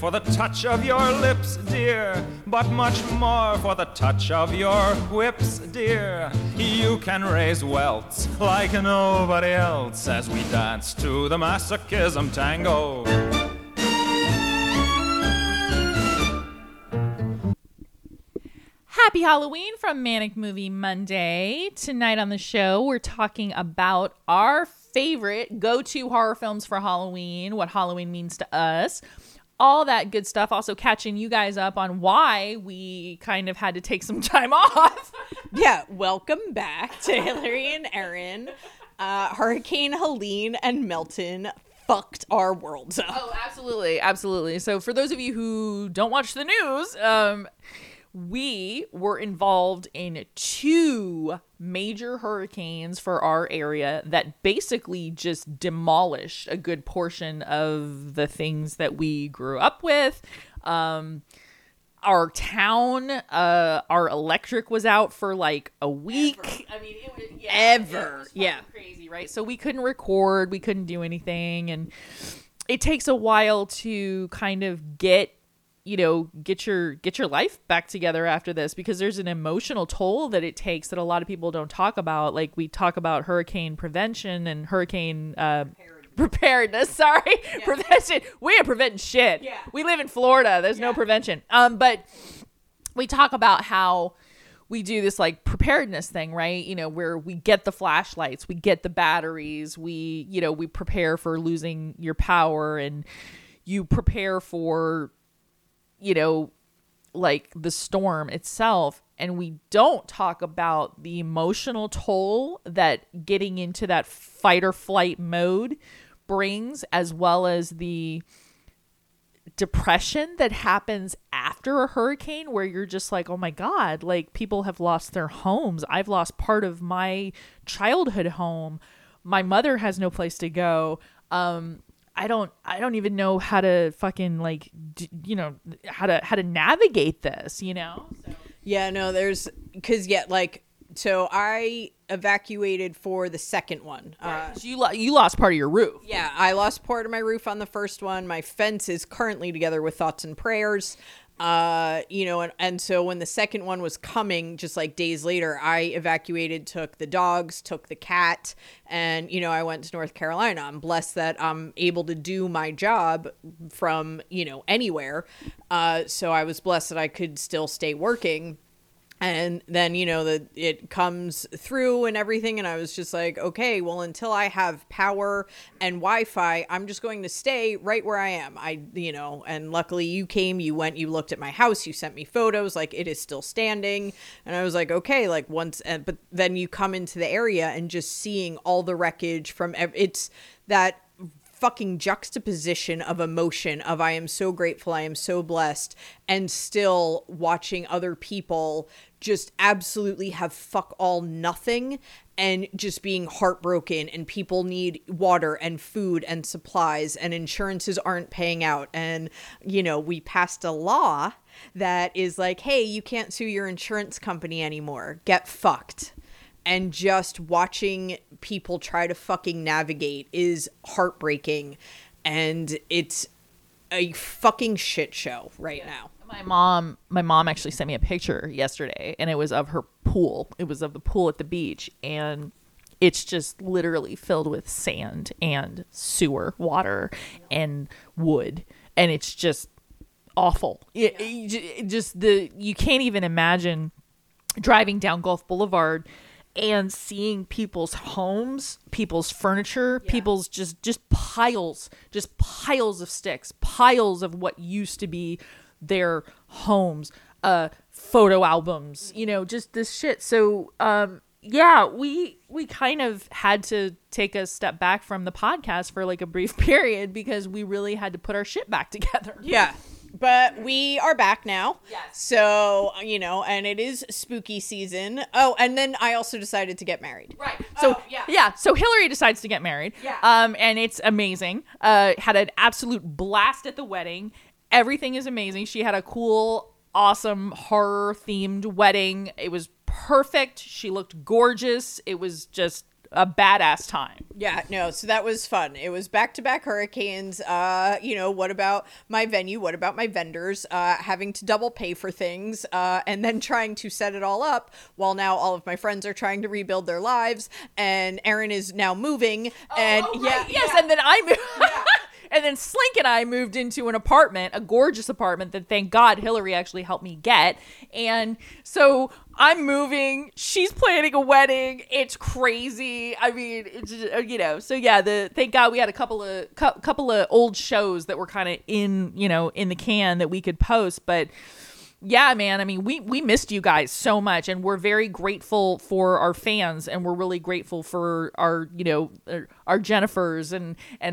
for the touch of your lips, dear, but much more for the touch of your whips, dear. You can raise welts like nobody else as we dance to the masochism tango. Happy Halloween from Manic Movie Monday. Tonight on the show, we're talking about our favorite go-to horror films for Halloween, what Halloween means to us, all that good stuff. Also catching you guys up on why we kind of had to take some time off. Yeah, welcome back to Hillary and Erin. Hurricane Helene and Milton fucked our worlds up. Oh, absolutely, absolutely. So for those of you who don't watch the news, we were involved in 2 major hurricanes for our area that basically just demolished a good portion of the things that we grew up with. Our town, our electric was out for like a week. Ever. I mean, it was Ever. Yeah, crazy, right? So we couldn't record, we couldn't do anything, and it takes a while to kind of get your life back together after this, because there's an emotional toll that it takes that a lot of people don't talk about. Like, we talk about hurricane prevention and hurricane preparedness. Sorry, yeah. Prevention. We ain't preventing shit. Yeah. We live in Florida. There's no prevention. But we talk about how we do this like preparedness thing, right? You know, where we get the flashlights, we get the batteries, we prepare for losing your power, and you prepare for, like the storm itself. And we don't talk about the emotional toll that getting into that fight or flight mode brings, as well as the depression that happens after a hurricane, where you're just like, oh my God, like people have lost their homes. I've lost part of my childhood home. My mother has no place to go. I don't even know how to fucking how to navigate this, So. Yeah, no, so I evacuated for the second one. Right. So you lost part of your roof. Yeah, I lost part of my roof on the first one. My fence is currently together with thoughts and prayers. And so when the second one was coming, just like days later, I evacuated, took the dogs, took the cat, and, I went to North Carolina. I'm blessed that I'm able to do my job from, anywhere. So I was blessed that I could still stay working. And then, it comes through and everything. And I was just like, okay, well, until I have power and Wi-Fi, I'm just going to stay right where I am. And luckily you came, you went, you looked at my house, you sent me photos, like it is still standing. And I was like, okay, like but then you come into the area and just seeing all the wreckage from, it's that fucking juxtaposition of emotion of I am so grateful, I am so blessed, and still watching other people just absolutely have fuck all nothing and just being heartbroken, and people need water and food and supplies, and insurances aren't paying out. And, we passed a law that is like, hey, you can't sue your insurance company anymore. Get fucked. And just watching people try to fucking navigate is heartbreaking. And it's a fucking shit show right now. My mom actually sent me a picture yesterday, and it was of her pool. It was of the pool at the beach, and it's just literally filled with sand and sewer water and wood. And it's just awful. You can't even imagine driving down Gulf Boulevard and seeing people's homes, people's furniture, people's just piles of sticks, piles of what used to be their homes, photo albums, just this shit. So, we kind of had to take a step back from the podcast for like a brief period, because we really had to put our shit back together. Yeah. But we are back now. Yes. So, and it is spooky season. Oh, and then I also decided to get married. Right. So, so Hillary decides to get married. Yeah. And it's amazing. Had an absolute blast at the wedding. Everything is amazing. She had a cool, awesome horror themed wedding. It was perfect. She looked gorgeous. It was just a badass time. Yeah, no, so that was fun. It was back-to-back hurricanes. What about my venue? What about my vendors? Having to double pay for things, and then trying to set it all up while now all of my friends are trying to rebuild their lives, and Erin is now moving. Yes, and then I moved. And then Slink and I moved into an apartment, a gorgeous apartment that thank God Hillary actually helped me get. And so I'm moving. She's planning a wedding. It's crazy. I mean, it's, so yeah, thank God we had a couple of old shows that were kind of in the can that we could post. But yeah, man, I mean, we missed you guys so much, and we're very grateful for our fans, and we're really grateful for our Jennifers and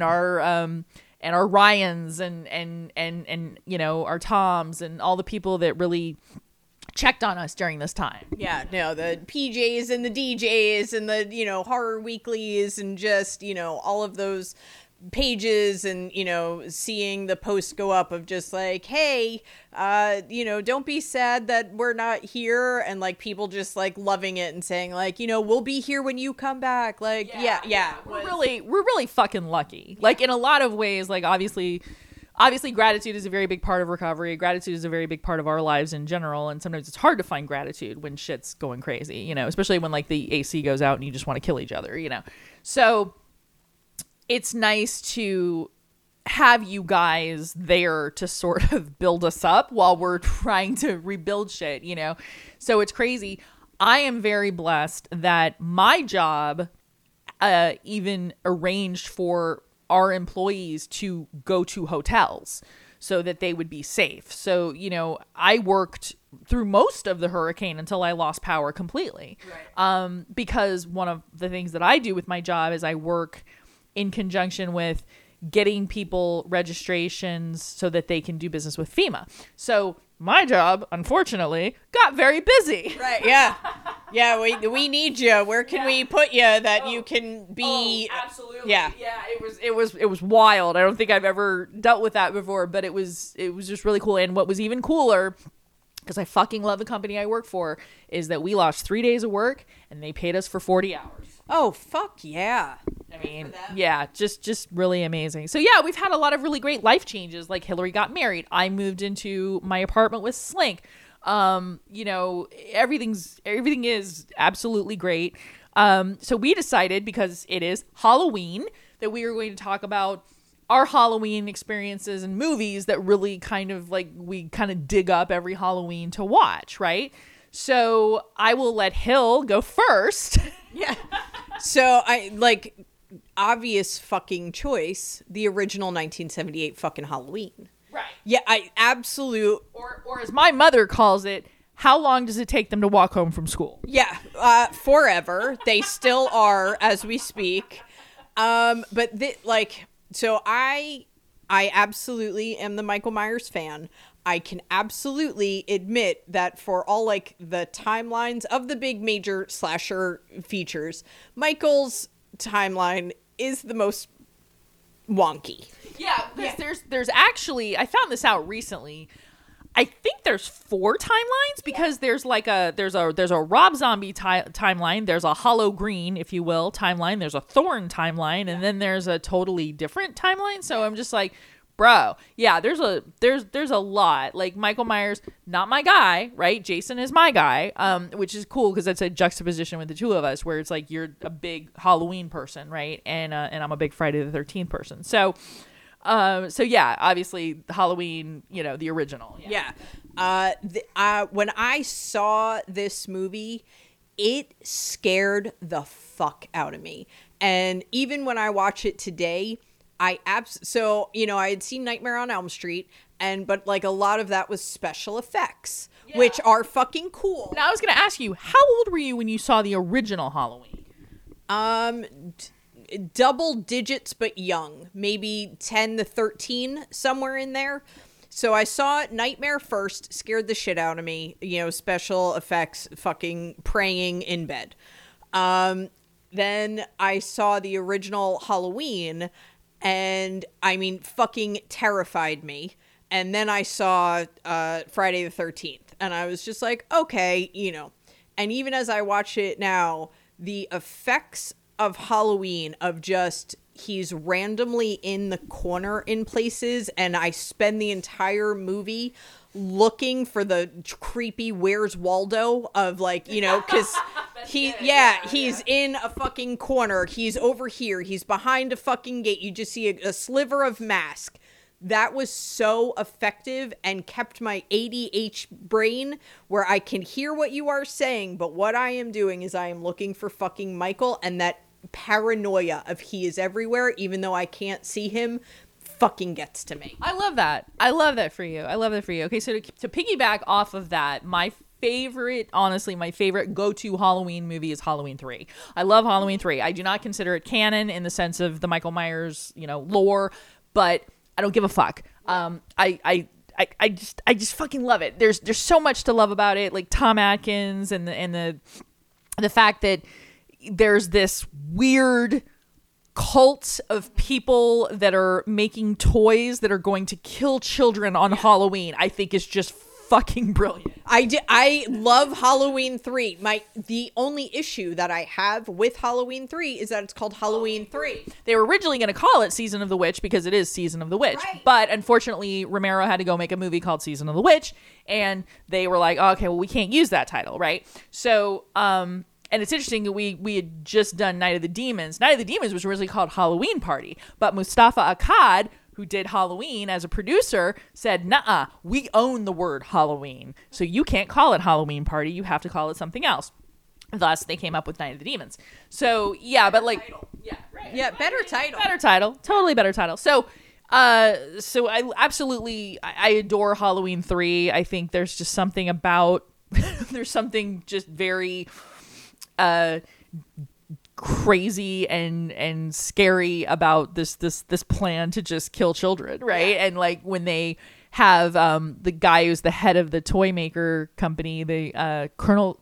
our Ryans and our Toms and all the people that really checked on us during this time. Yeah, no, the PJs and the DJs and the, horror weeklies and just, all of those pages and, seeing the posts go up of just like, hey, don't be sad that we're not here. And like people just like loving it and saying like, we'll be here when you come back. Like, yeah. We're really fucking lucky. Like in a lot of ways, like obviously gratitude is a very big part of recovery. Gratitude is a very big part of our lives in general. And sometimes it's hard to find gratitude when shit's going crazy, especially when like the AC goes out and you just want to kill each other, So it's nice to have you guys there to sort of build us up while we're trying to rebuild shit, So it's crazy. I am very blessed that my job even arranged for our employees to go to hotels so that they would be safe. So, I worked through most of the hurricane until I lost power completely. Right. Because one of the things that I do with my job is I work in conjunction with getting people registrations so that they can do business with FEMA. So my job, unfortunately, got very busy. Right. Yeah. Yeah. We need you. Where can we put you that you can be? Oh, absolutely. Yeah. Yeah. It was wild. I don't think I've ever dealt with that before, but it was just really cool. And what was even cooler, because I fucking love the company I work for, is that we lost 3 days of work and they paid us for 40 hours. Oh, fuck yeah. I mean, yeah, just really amazing. So yeah, we've had a lot of really great life changes. Like Hillary got married. I moved into my apartment with Slink. Everything is absolutely great. So we decided, because it is Halloween, that we were going to talk about our Halloween experiences and movies that really kind of like we kind of dig up every Halloween to watch, right? So I will let Hill go first. Yeah. So I like obvious fucking choice, the original 1978 fucking Halloween. Right. Yeah, or as my mother calls it, how long does it take them to walk home from school? Yeah, forever. They still are as we speak. So I absolutely am the Michael Myers fan. I can absolutely admit that for all like the timelines of the big major slasher features, Michael's timeline is the most wonky. Yeah, because there's actually, I found this out recently. I think there's 4 timelines because there's a Rob Zombie timeline, there's a Hollow Green, if you will, timeline, there's a Thorn timeline, and then there's a totally different timeline. So I'm just like, bro, yeah, there's a lot. Like Michael Myers, not my guy, right? Jason is my guy, which is cool because it's a juxtaposition with the two of us, where it's like you're a big Halloween person, right? And I'm a big Friday the 13th person. So yeah, obviously Halloween, the original. Yeah. When I saw this movie, it scared the fuck out of me. And even when I watch it today, I had seen Nightmare on Elm Street, but like a lot of that was special effects, which are fucking cool. Now I was going to ask you, how old were you when you saw the original Halloween? Double digits, but young, maybe 10 to 13, somewhere in there. So I saw Nightmare first, scared the shit out of me, special effects, fucking praying in bed. Then I saw the original Halloween, and I mean, fucking terrified me. And then I saw Friday the 13th, and I was just like, okay, And even as I watch it now, the effects of Halloween of just he's randomly in the corner in places, and I spend the entire movie looking for the creepy Where's Waldo of like, you know, because he's in a fucking corner, he's over here, he's behind a fucking gate, you just see a sliver of mask. That was so effective and kept my ADH brain where I can hear what you are saying, but what I am doing is I am looking for fucking Michael, and that paranoia of he is everywhere even though I can't see him fucking gets to me. I love that. I love that for you. Okay, so to piggyback off of that, my favorite go-to Halloween movie is Halloween 3. I love Halloween 3. I do not consider it canon in the sense of the Michael Myers, lore, but I don't give a fuck. I just fucking love it. There's so much to love about it, like Tom Atkins and the fact that there's this weird cult of people that are making toys that are going to kill children on Halloween, I think is just fucking brilliant. I love Halloween 3. The only issue that I have with Halloween 3 is that it's called Halloween 3. They were originally going to call it Season of the Witch because it is Season of the Witch. Right. But unfortunately, Romero had to go make a movie called Season of the Witch, and they were like, oh, okay, well, we can't use that title, right? So, and it's interesting that we had just done Night of the Demons. Night of the Demons was originally called Halloween Party, but Mustafa Akkad, who did Halloween as a producer, said, nuh-uh, we own the word Halloween, so you can't call it Halloween Party, you have to call it something else. Thus, they came up with Night of the Demons. So, yeah, but like... Yeah, right. Yeah, better title. Better title. Totally better title. So I absolutely... I adore Halloween 3. I think there's just something about... there's something just very... crazy and scary about this plan to just kill children, right? And like when they have the guy who's the head of the toy maker company, the Colonel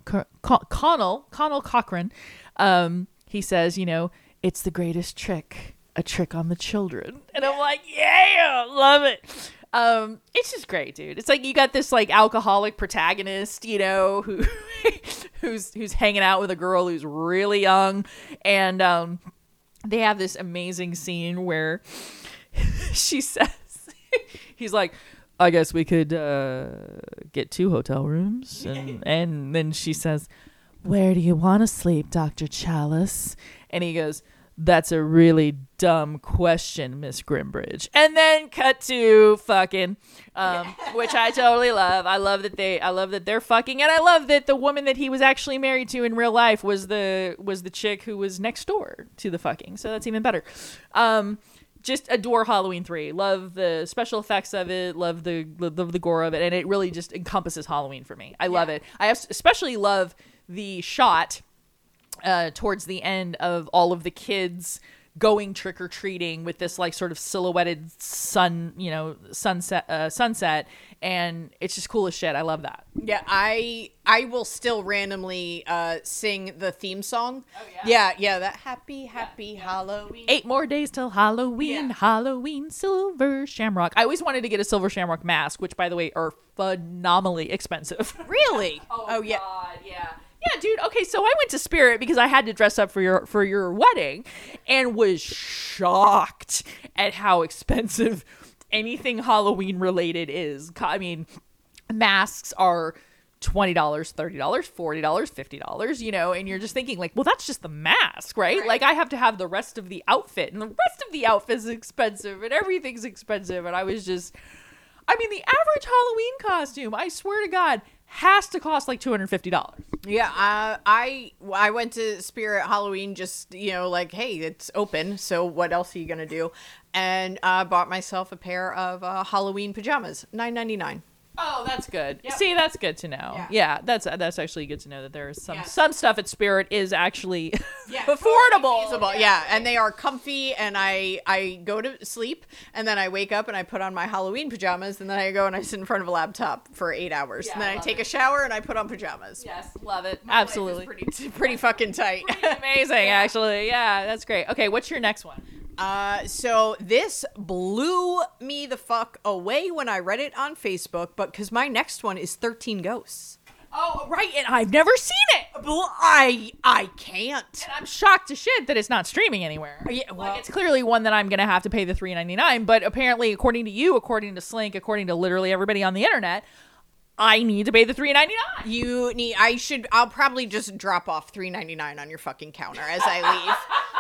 Cochran, he says, it's the greatest trick, a trick on the children, and I'm like, yeah, love it. It's just great, dude. It's like you got this like alcoholic protagonist, who who's hanging out with a girl who's really young, and they have this amazing scene where she says, he's like, I guess we could get 2 hotel rooms, and then she says, where do you want to sleep, Dr. Chalice? And he goes, that's a really dumb question, Miss Grimbridge. And then cut to fucking, which I totally love. I love that they're fucking, and I love that the woman that he was actually married to in real life was the chick who was next door to the fucking. So that's even better. Just adore Halloween 3. Love the special effects of it. Love the gore of it, and it really just encompasses Halloween for me. I love it. I especially love the shot towards the end of all of the kids going trick-or-treating with this like sort of silhouetted sunset, and it's just cool as shit. I love that. Yeah, I will still randomly sing the theme song. Oh, yeah? Yeah, that happy Halloween. 8 more days till Halloween. Yeah. Halloween silver shamrock. I always wanted to get a silver shamrock mask, which by the way are phenomenally expensive. Really? Oh yeah. God, yeah. Yeah, dude. Okay, so I went to Spirit because I had to dress up for your wedding, and was shocked at how expensive anything Halloween related is. I mean, masks are $20, $30, $40, $50, and you're just thinking like, well, that's just the mask, right? Like I have to have the rest of the outfit, and the rest of the outfit is expensive, and everything's expensive, and I was just, I mean, the average Halloween costume, I swear to God, has to cost like $250. Yeah, I went to Spirit Halloween just, like, hey, it's open, so what else are you gonna do? And bought myself a pair of Halloween pajamas, $9.99. Oh, that's good. Yep. See, that's good to know. Yeah, that's actually good to know that there is some stuff at Spirit is actually affordable. Feasible. Yeah, and they are comfy, and I go to sleep, and then I wake up and I put on my Halloween pajamas, and then I go and I sit in front of a laptop for 8 hours, and then I take a shower and I put on pajamas. Yes, love it. Absolutely. Pretty fucking tight. Amazing, actually. Yeah, that's great. Okay, what's your next one? So this blew me the fuck away when I read it on Facebook, but because my next one is 13 Ghosts. Oh, right, and I've never seen it. I can't. And I'm shocked to shit that it's not streaming anywhere. Yeah, well, Like, it's clearly one that I'm gonna have to pay the $3.99. But apparently, according to you, according to Slink, according to literally everybody on the internet, I need to pay the $3.99. I'll probably just drop off $3.99 on your fucking counter as I leave.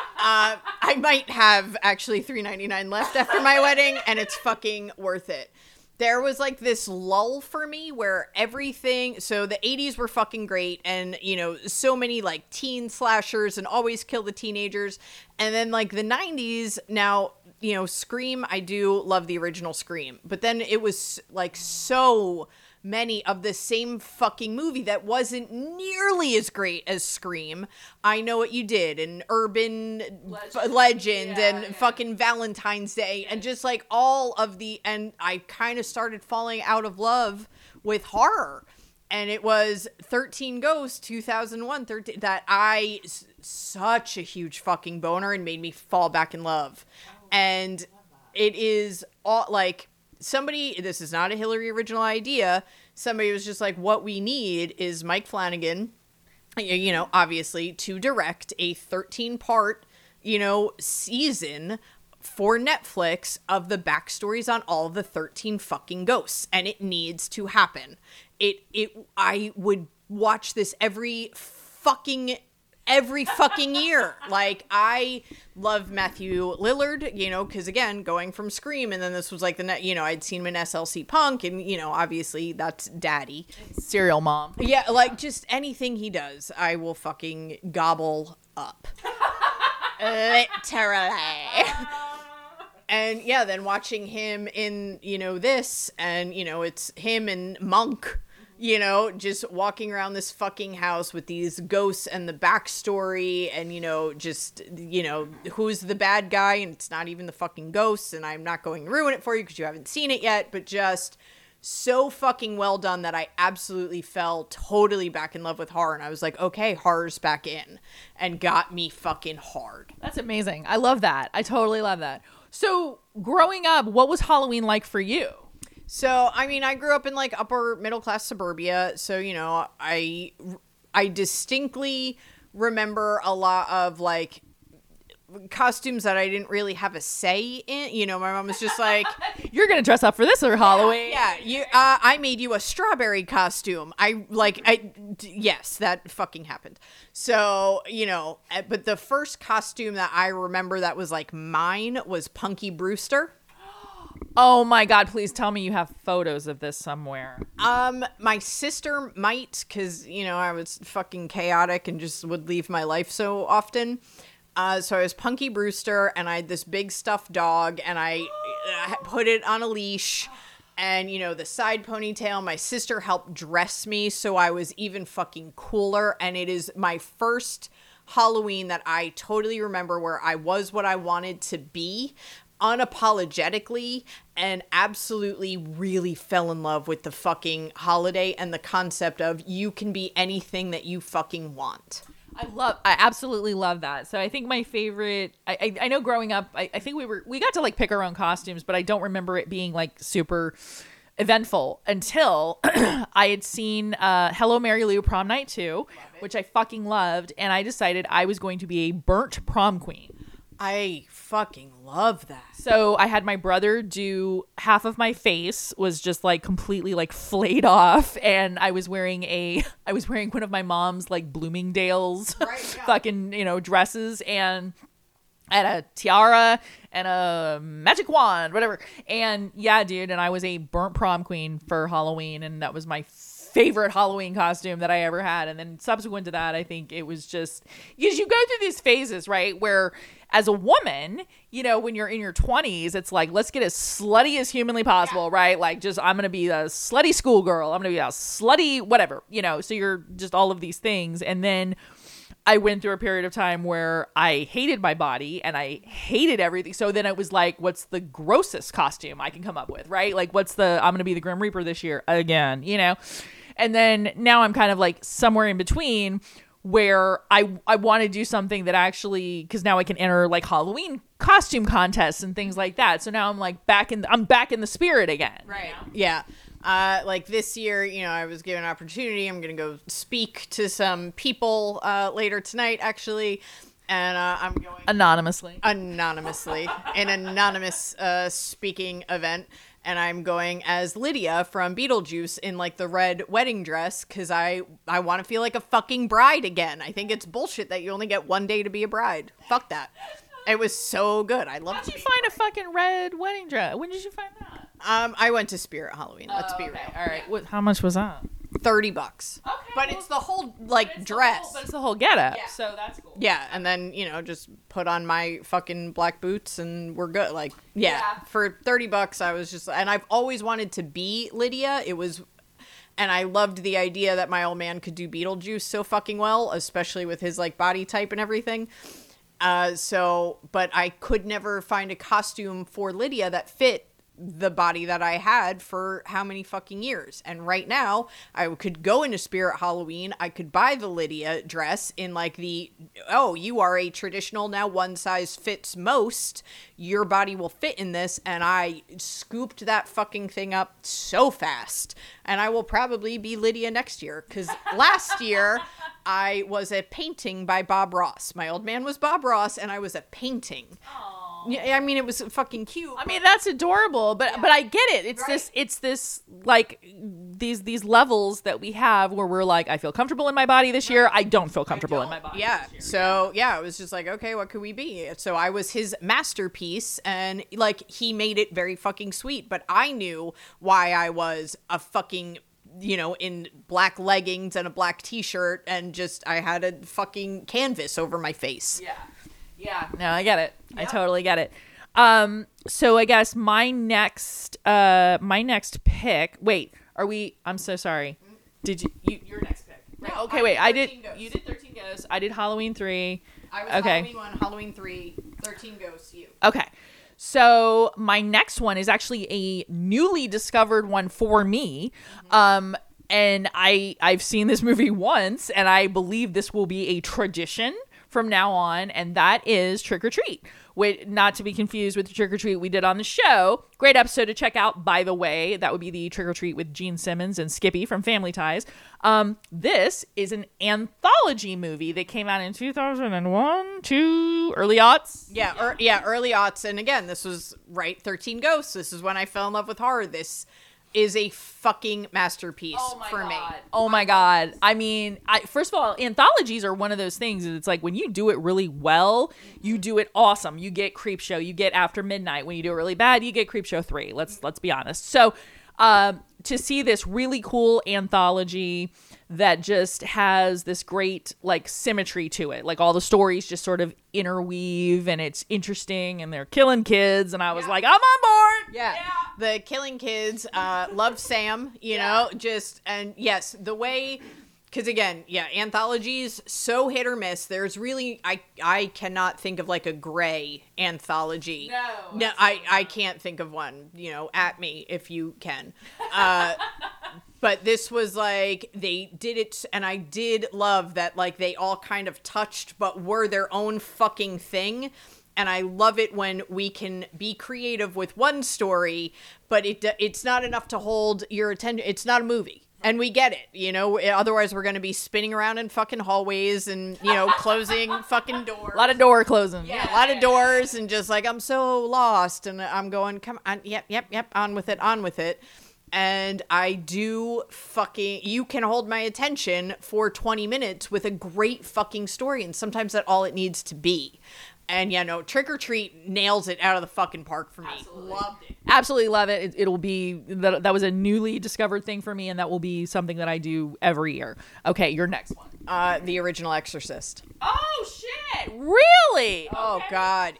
I might have actually $3.99 left after my wedding, and it's fucking worth it. There was like this lull for me where everything, so the 80s were fucking great, and you know, so many like teen slashers and Always Kill the Teenagers, and then like the 90s. Now, you know, Scream, I do love the original Scream, but then it was like so many of the same fucking movie that wasn't nearly as great as Scream. I Know What You Did, and Urban Legend, and fucking Valentine's Day, and just like all of the, and I kind of started falling out of love with horror. And it was 13 Ghosts, 2001, 13, that such a huge fucking boner and made me fall back in love. And it is all like, somebody, this is not a Hillary original idea. Somebody was just like, what we need is Mike Flanagan, you know, obviously, to direct a 13-part, you know, season for Netflix of the backstories on all the 13 fucking ghosts. And it needs to happen. I would watch this every fucking year. Like, I love Matthew Lillard, you know, because again, going from Scream, and then this was like you know, I'd seen him in SLC Punk, and you know, obviously that's daddy. Serial mom. Yeah, like just anything he does, I will fucking gobble up. Literally. And yeah, then watching him in, you know, this, and you know, it's him and Monk, you know, just walking around this fucking house with these ghosts and the backstory, and, you know, just, you know, who's the bad guy, and it's not even the fucking ghosts, and I'm not going to ruin it for you because you haven't seen it yet, but just so fucking well done that I absolutely fell totally back in love with horror, and I was like, okay, horror's back in, and got me fucking hard. That's amazing. I love that. I totally love that. So, growing up, what was Halloween like for you? So, I mean, I grew up in like upper middle class suburbia. So, you know, I distinctly remember a lot of like costumes that I didn't really have a say in. You know, my mom was just like, you're going to dress up for this or Halloween. Yeah. I made you a strawberry costume. Yes, that fucking happened. So, you know, but the first costume that I remember that was like mine was Punky Brewster. Oh my God, please tell me you have photos of this somewhere. My sister might, because, you know, I was fucking chaotic and just would leave my life so often. So I was Punky Brewster, and I had this big stuffed dog, and I put it on a leash, and, you know, the side ponytail. My sister helped dress me, so I was even fucking cooler, and it is my first Halloween that I totally remember where I was what I wanted to be, unapologetically, and absolutely really fell in love with the fucking holiday and the concept of you can be anything that you fucking want. I absolutely love that. So I think my favorite, I know growing up, I think we got to like pick our own costumes, but I don't remember it being like super eventful until I had seen Hello Mary Lou Prom Night 2, which I fucking loved, and I decided I was going to be a burnt prom queen. I fucking love that. So I had my brother do half of my face was just like completely like flayed off, and I was wearing one of my mom's like Bloomingdale's fucking, you know, dresses, and I had a tiara and a magic wand, whatever. And yeah, dude, and I was a burnt prom queen for Halloween, and that was my favorite Halloween costume that I ever had. And then subsequent to that, I think it was just because you go through these phases, right, where as a woman, you know, when you're in your 20s, it's like, let's get as slutty as humanly possible, right? Like, just, I'm going to be a slutty schoolgirl. I'm going to be a slutty whatever, you know, so you're just all of these things. And then I went through a period of time where I hated my body and I hated everything. So then it was like, what's the grossest costume I can come up with, right? Like, I'm going to be the Grim Reaper this year again, you know? And then now I'm kind of like somewhere in between where I want to do something that actually, because now I can enter like Halloween costume contests and things like that. So now I'm like back in the spirit again. Right. You know? Yeah. Like this year, I was given an opportunity. I'm going to go speak to some people later tonight, actually. And I'm going anonymously an anonymous speaking event. And I'm going as Lydia from Beetlejuice in like the red wedding dress because I want to feel like a fucking bride again. I think it's bullshit that you only get one day to be a bride. Fuck that. It was so good. I loved it. How'd you find a fucking red wedding dress? When did you find that? I went to Spirit Halloween. Let's be real. All right. How much was that? $30. Okay. But it's the whole dress. But it's the whole getup. Yeah. So that's cool. Yeah, and then, just put on my fucking black boots and we're good. Like, yeah. For $30 I was just, and I've always wanted to be Lydia. And I loved the idea that my old man could do Beetlejuice so fucking well, especially with his like body type and everything. But I could never find a costume for Lydia that fit the body that I had for how many fucking years. And right now I could go into Spirit Halloween. I could buy the Lydia dress in like you are a traditional, now one size fits most. Your body will fit in this. And I scooped that fucking thing up so fast. And I will probably be Lydia next year. Cause last year I was a painting by Bob Ross. My old man was Bob Ross and I was a painting. Aww. Yeah, I mean, it was fucking cute. I mean, that's adorable, but I get it. It's this like these levels that we have where we're like, I feel comfortable in my body this year. I don't feel comfortable in my body. Yeah. So it was just like, okay, what could we be? So I was his masterpiece, and like he made it very fucking sweet. But I knew why I was a fucking, in black leggings and a black t-shirt, and just I had a fucking canvas over my face. Yeah. Yeah, no, I get it. Yep. I totally get it. So I guess my next pick. Wait, are we? I'm so sorry. Did your next pick? No, okay, wait. I did. Ghosts. You did 13 Ghosts. I did Halloween 3. I was okay. Halloween 1, Halloween 3, 13 Ghosts. You. Okay. So my next one is actually a newly discovered one for me. Mm-hmm. And I've seen this movie once, and I believe this will be a tradition from now on, and that is Trick or Treat, which, not to be confused with the Trick or Treat we did on the show. Great episode to check out, by the way. That would be the Trick or Treat with Gene Simmons and Skippy from Family Ties. This is an anthology movie that came out in 2001, 2 early aughts. Yeah, early aughts. And again, this was 13 Ghosts. This is when I fell in love with horror. This is a fucking masterpiece for me. Oh my God. I mean, first of all, anthologies are one of those things. It's like when you do it really well, you do it awesome. You get Creepshow, you get After Midnight. When you do it really bad, you get Creepshow 3. Let's be honest. So to see this really cool anthology that just has this great like symmetry to it, like all the stories just sort of interweave, and it's interesting, and they're killing kids, and I was like, I'm on board. Yeah. The killing kids, love Sam, you know, and yes, the way, because again, anthologies, so hit or miss. There's really, I cannot think of like a gray anthology. No, I can't think of one, at me if you can. But this was like, they did it, and I did love that, like, they all kind of touched, but were their own fucking thing. And I love it when we can be creative with one story, but it's not enough to hold your attention. It's not a movie. And we get it, otherwise we're going to be spinning around in fucking hallways and, closing fucking doors. A lot of door closing. Yeah, a lot of doors, and just like, I'm so lost, and I'm going, come on, yep, on with it. And I do you can hold my attention for 20 minutes with a great fucking story. And sometimes that's all it needs to be. And Trick or Treat nails it out of the fucking park for me. Absolutely. Loved it. Absolutely love it. It'll be, that was a newly discovered thing for me, and that will be something that I do every year. Okay, your next one. The original Exorcist. Oh, shit. Really? Oh, okay. God.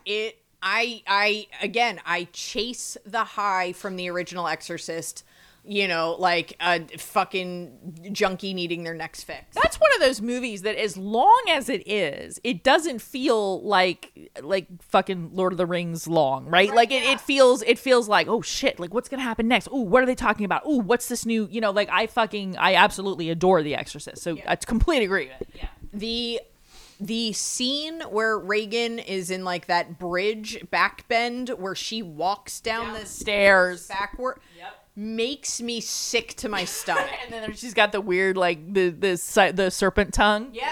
I chase the high from the original Exorcist. Like a fucking junkie needing their next fix. That's one of those movies that, as long as it is, it doesn't feel like fucking Lord of the Rings long, right? Like it feels like, oh shit, like what's gonna happen next? Oh, what are they talking about? Oh, what's this new? I absolutely adore The Exorcist. So I completely agree with it. Yeah. The scene where Reagan is in like that bridge back bend where she walks down the stairs backward. Yep. makes me sick to my stomach. And then she's got the weird, like, the serpent tongue. Yeah,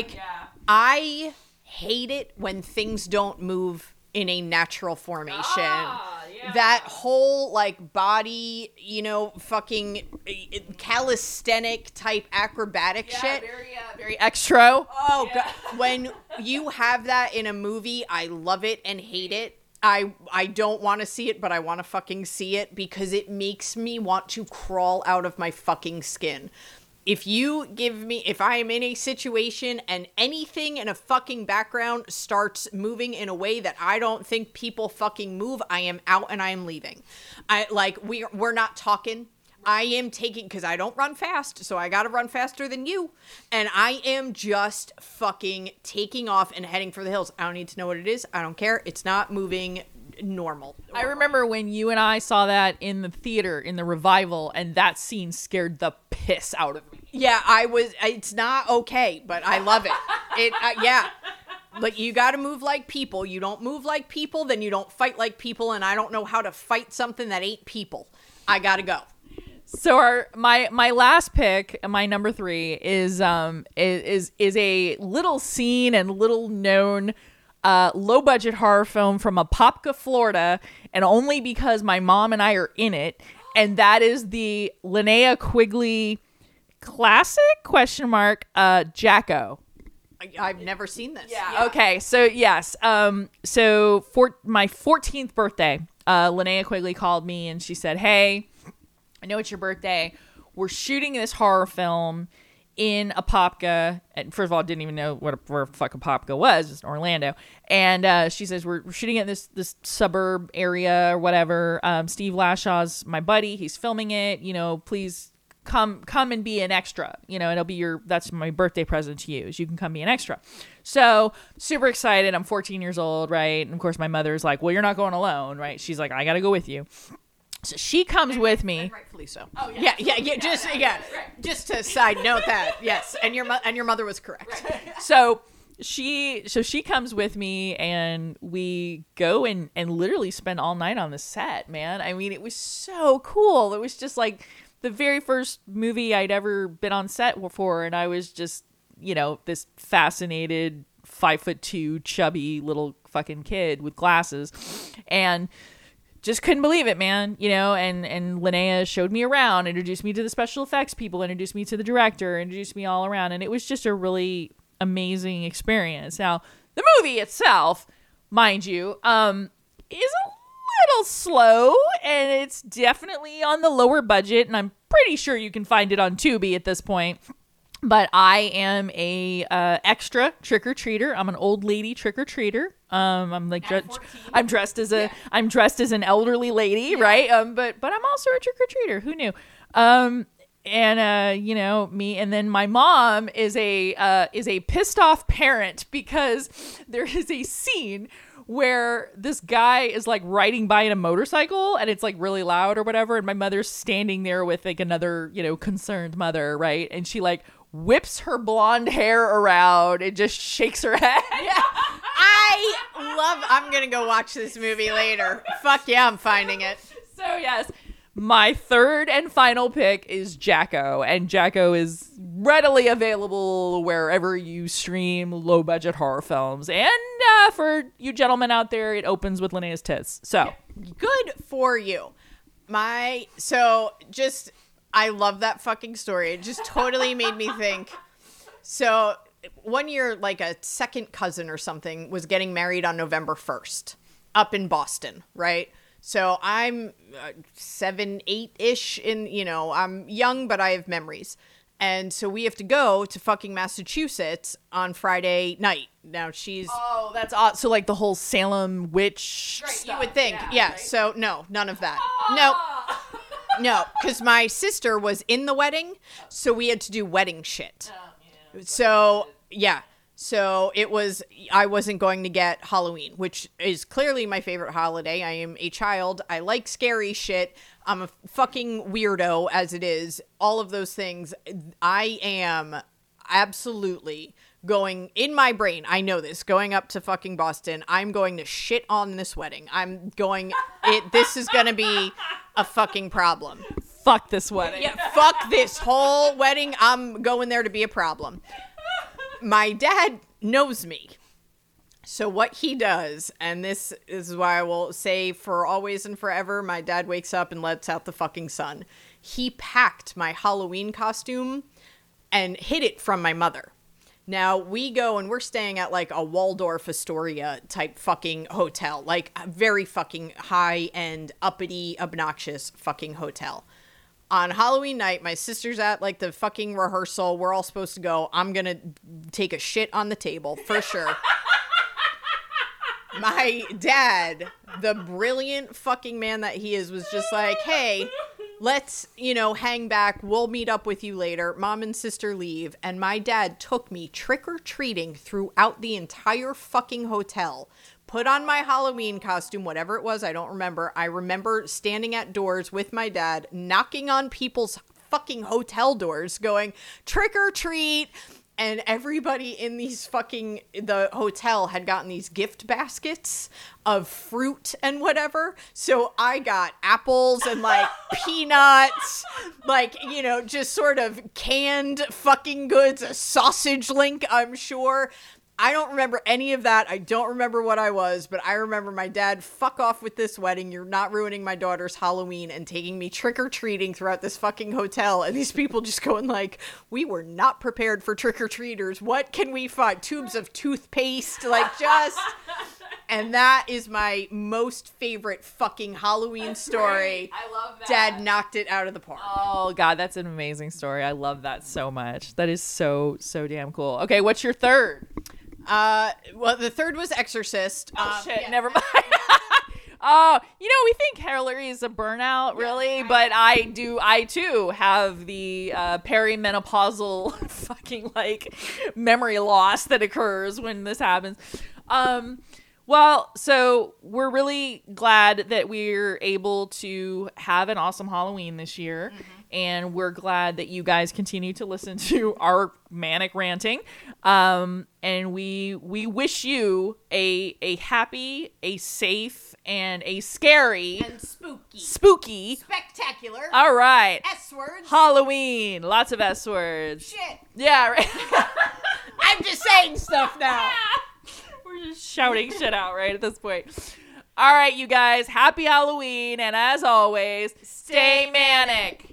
I hate it when things don't move in a natural formation. That whole, like, body, fucking calisthenic type acrobatic shit. Very extra. Oh, God. When you have that in a movie, I love it and hate it. I don't want to see it, but I want to fucking see it because it makes me want to crawl out of my fucking skin. If I am in a situation and anything in a fucking background starts moving in a way that I don't think people fucking move, I am out and I am leaving. We're not talking. I am taking, because I don't run fast, so I gotta run faster than you. And I am just fucking taking off and heading for the hills. I don't need to know what it is. I don't care. It's not moving normal. I remember when you and I saw that in the theater, in the revival, and that scene scared the piss out of me. Yeah, it's not okay, but I love it. Yeah. Like, you gotta move like people. You don't move like people, then you don't fight like people, and I don't know how to fight something that ain't people. I gotta go. So my last pick, my number 3, is a little seen and little known low budget horror film from Apopka, Florida, and only because my mom and I are in it, and that is the Linnea Quigley classic ? Jacko. I've never seen this. Yeah. Okay. So yes. So for my 14th birthday, Linnea Quigley called me and she said, "Hey, I know it's your birthday. We're shooting this horror film in Apopka." And first of all, I didn't even know where fuck Apopka was. It's in Orlando. And she says, we're shooting it in this suburb area or whatever. Steve Lashaw's my buddy. He's filming it. Please come and be an extra. It'll be that's my birthday present to you, is you can come be an extra. So super excited. I'm 14 years old, right? And of course my mother's like, well, you're not going alone, right? She's like, I got to go with you. So she comes with me. And rightfully so. Oh yeah. Yeah. Just to side note that, yes, and your mother was correct. Right. So she comes with me, and we go and literally spend all night on the set. Man, I mean, it was so cool. It was just like the very first movie I'd ever been on set for, and I was just this fascinated 5'2" chubby little fucking kid with glasses, and just couldn't believe it, man. And Linnea showed me around, introduced me to the special effects people, introduced me to the director, introduced me all around. And it was just a really amazing experience. Now, the movie itself, mind you, is a little slow, and it's definitely on the lower budget. And I'm pretty sure you can find it on Tubi at this point. But I am a extra trick-or-treater. I'm an old lady trick-or-treater. I'm like I'm dressed as an elderly lady, right? But I'm also a trick-or-treater. Who knew? Me, and then my mom is a pissed off parent because there is a scene where this guy is like riding by in a motorcycle and it's like really loud or whatever, and my mother's standing there with like another concerned mother, right? And she like whips her blonde hair around and just shakes her head. Yeah. I'm gonna go watch this movie later. Fuck yeah, I'm finding it. So yes, my third and final pick is Jacko, and Jacko is readily available wherever you stream low budget horror films. And for you gentlemen out there, it opens with Linnea's tits. So good for you. I love that fucking story. It just totally made me think. So one year, like a second cousin or something was getting married on November 1st up in Boston, right? So I'm 7, 8-ish I'm young, but I have memories. And so we have to go to fucking Massachusetts on Friday night. Now she's... Oh, that's odd. So like the whole Salem witch stuff. You would think. Yeah. Right? So no, none of that. No, because my sister was in the wedding, so we had to do wedding shit. So, yeah. So I wasn't going to get Halloween, which is clearly my favorite holiday. I am a child. I like scary shit. I'm a fucking weirdo as it is. All of those things. I absolutely going in my brain. I know this. Going up to fucking Boston, I'm going to shit on this wedding. This is going to be a fucking problem. Fuck this wedding. Yeah, fuck this whole wedding. I'm going there to be a problem. My dad knows me. So what he does, and this is why I will say for always and forever, my dad wakes up and lets out the fucking sun. He packed my Halloween costume and hid it from my mother. Now we go and we're staying at like a Waldorf Astoria type fucking hotel, like a very fucking high end, uppity, obnoxious fucking hotel. On Halloween night, my sister's at like the fucking rehearsal. We're all supposed to go. I'm going to take a shit on the table for sure. My dad, the brilliant fucking man that he is, was just like, hey, let's, hang back. We'll meet up with you later. Mom and sister leave. And my dad took me trick-or-treating throughout the entire fucking hotel. Put on my Halloween costume, whatever it was, I don't remember. I remember standing at doors with my dad, knocking on people's fucking hotel doors, going, trick or treat. And everybody in the hotel had gotten these gift baskets of fruit and whatever. So I got apples and like peanuts, like, just sort of canned fucking goods, a sausage link, I'm sure. I don't remember any of that. I don't remember what I was, but I remember my dad, fuck off with this wedding. You're not ruining my daughter's Halloween, and taking me trick-or-treating throughout this fucking hotel. And these people just going like, we were not prepared for trick-or-treaters. What can we find? Tubes of toothpaste, like just... And that is my most favorite fucking Halloween story. I love that. Dad knocked it out of the park. Oh, God, that's an amazing story. I love that so much. That is so, so damn cool. Okay, what's your third? Well, the third was Exorcist. Shit, yeah. never mind. Oh, we think Hillary is a burnout, really, but I too have the perimenopausal fucking like memory loss that occurs when this happens. Well, so we're really glad that we're able to have an awesome Halloween this year. Mm-hmm. And we're glad that you guys continue to listen to our manic ranting. And we wish you a happy, a safe, and a scary. And spooky. Spooky. Spectacular. All right. S-words. Halloween. Lots of S-words. Shit. Yeah, right. I'm just saying stuff now. We're just shouting shit out right at this point. All right, you guys. Happy Halloween. And as always, stay manic.